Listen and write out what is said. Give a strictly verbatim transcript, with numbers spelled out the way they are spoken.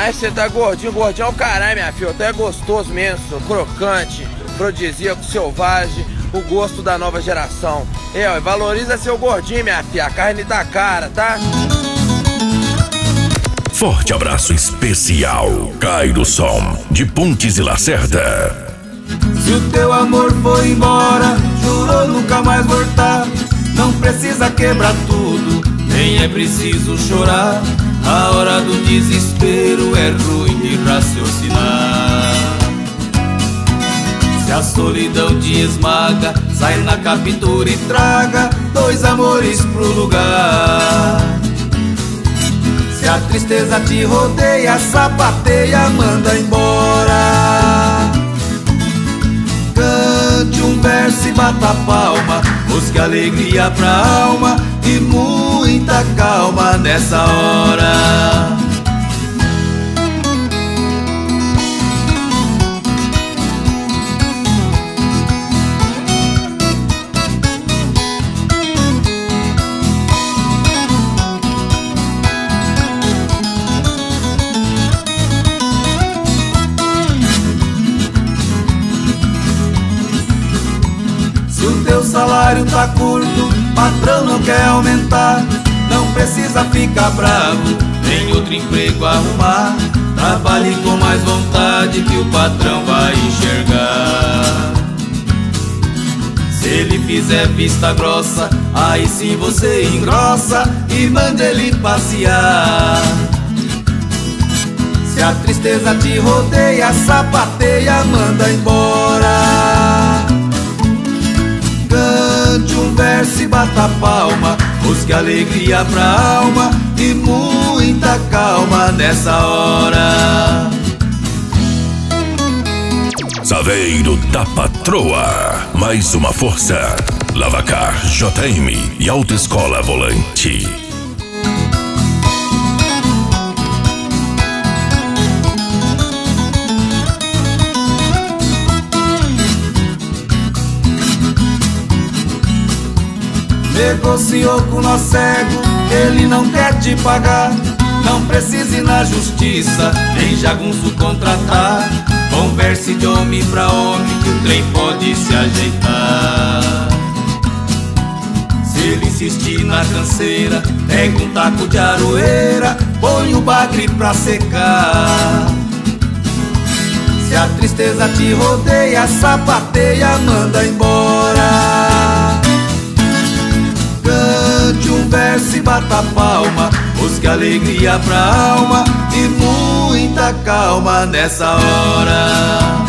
Mas você tá gordinho, gordinho é o caralho, minha filha. Até é gostoso mesmo, crocante, afrodisíaco, selvagem, o gosto da nova geração. É, ó, valoriza seu gordinho, minha filha. A carne tá cara, tá? Forte abraço especial, Cai do Som, de Pontes e Lacerda. Se o teu amor foi embora, jurou nunca mais voltar, não precisa quebrar tudo, nem é preciso chorar. A hora do desespero é ruim de raciocinar. Se a solidão te esmaga, sai na captura e traga dois amores pro lugar. Se a tristeza te rodeia, sapateia, manda embora. Cante um verso e bata palma, busque alegria pra alma e muita calma nessa hora. Teu salário tá curto, patrão não quer aumentar, não precisa ficar bravo, nem outro emprego arrumar. Trabalhe com mais vontade que o patrão vai enxergar. Se ele fizer vista grossa, aí sim você engrossa e manda ele passear. Se a tristeza te rodeia, sapateia, manda embora. Cante um verso e bata palma, busque alegria pra alma e muita calma nessa hora. Saveiro da Patroa, mais uma força. Lavacar J M e Autoescola Volante. Negociou com nós cego, ele não quer te pagar. Não precisa ir na justiça, nem jagunço contratar. Converse de homem pra homem que o trem pode se ajeitar. Se ele insistir na canseira, pega um taco de aroeira, põe o bagre pra secar. Se a tristeza te rodeia, sapateia, manda embora. Cante um verso e bata palma, busque alegria pra alma e muita calma nessa hora.